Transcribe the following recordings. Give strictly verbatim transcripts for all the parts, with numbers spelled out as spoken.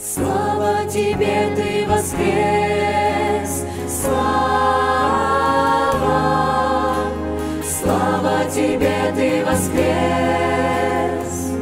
Слава Тебе, Ты воскрес! Слава! Слава Тебе, Ты воскрес!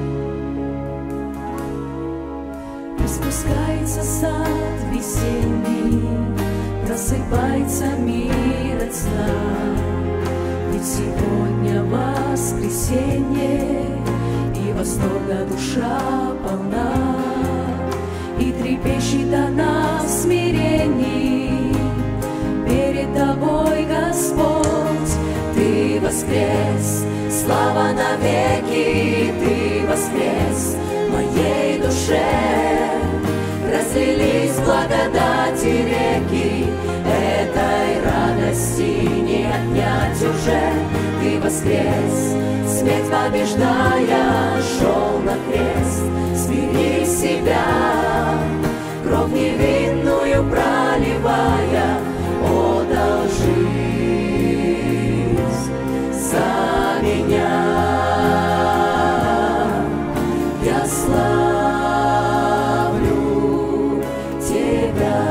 Распускается сад весенний, просыпается мир от сна. Ведь сегодня воскресенье, и восторга душа полна, и трепещет она в смирении перед Тобой, Господь. Ты воскрес, слава навеки, Ты воскрес в моей душе. Разлились благодати реки, этой радости не отнять уже. Ты воскрес, смерть побеждая, шел на крест. Смири себя, кровь невинную проливая, отдал жизнь за меня. Я славлю Тебя.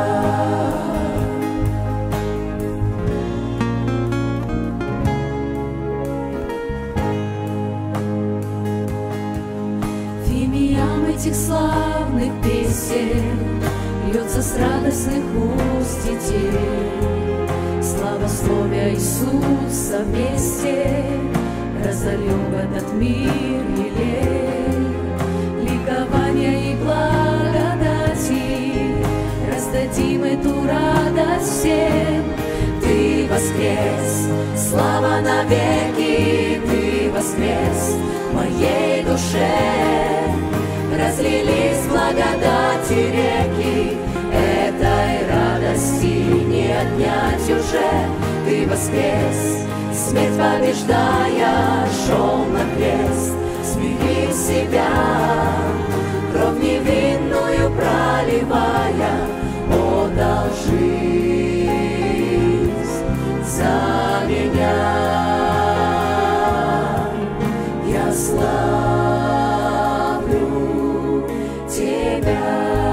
Фимиам этих славных песен льется с радостных уст детей. Славословия Иисуса вместе разольем в этот мир елей. Ликования и благодати раздадим эту радость всем. Ты воскрес, слава навеки, Ты воскрес в моей душе. Разлились благодати реки, этой радости не отнять уже. Ты воскрес, смерть побеждая, шел на крест. Смири себя, кровь невинную проливая, отдал жизнь за меня. Я славлю Тебя.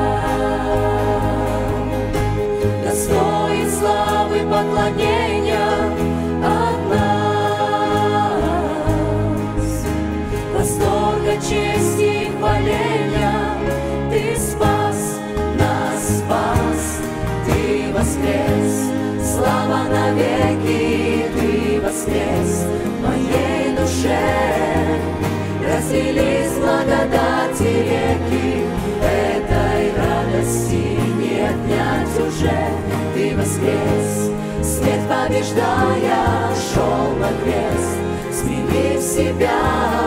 Достоин славы поклонения от нас, восторга, чести и хваления. Ты спас, нас спас, Ты воскрес, слава навеки, Ты воскрес в моей душе. Разлились благодати реки, этой радости не отнять уже. Ты воскрес, смерть побеждая, шел на крест. Смири себя,